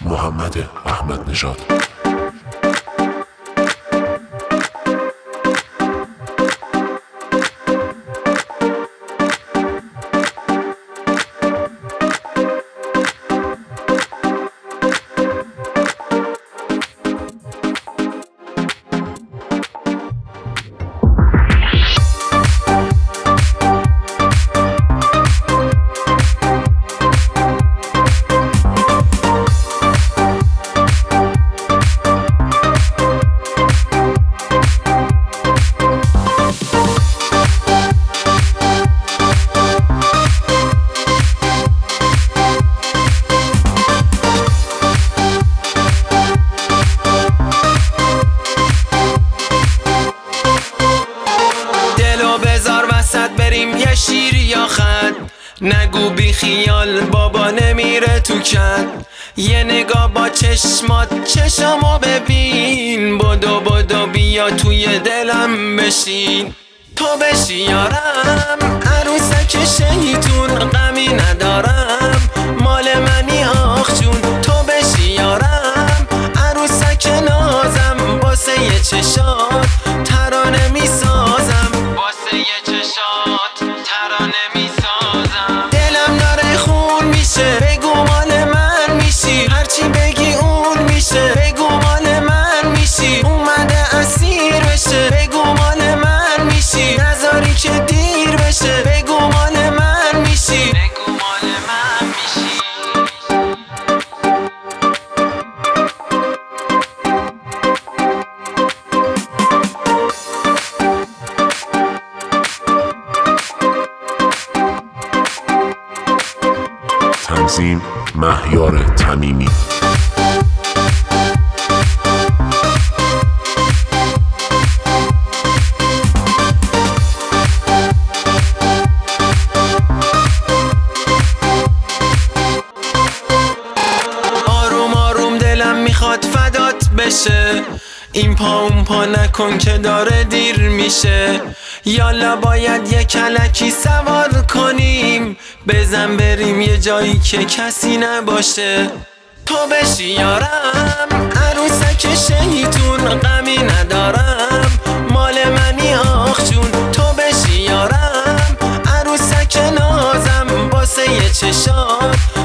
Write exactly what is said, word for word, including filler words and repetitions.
محمد احمد نژاد. بریم یه شیر یا خط، نگو بی خیال بابا نمیره تو کت. یه نگاه با چشمات چشمو ببین، بدو بدو بیا توی دلم بشین. تو بشی یارم عروسک شیطون، غمی ندارم مال منی آخ جون. تو بشی یارم عروسک نازم، واسه یه چشات ترانه میسازم، واسه یه چشات ترانه میسازم. دلم داره خون میشه، بگو مال من میشی، هرچی بگی اون میشه، بگو مال من میشی. اومده اسیر بشه، بگو مال من میشی، نذاری که دیر بشه، بگو مال من میشی، بگو مال من میشی. تنظیم مهیار تمیمی. آروم آروم دلم میخواد فدات بشه، این پا اون پا نکن که داره دیر میشه. یالا باید یه کلکی سوار کنیم، بزن بریم یه جایی که کسی نباشه. تو بشی یارم عروسک شیطون، غمی ندارم مال منی آخ جون. تو بشی یارم عروسک نازم، واسه یه چشات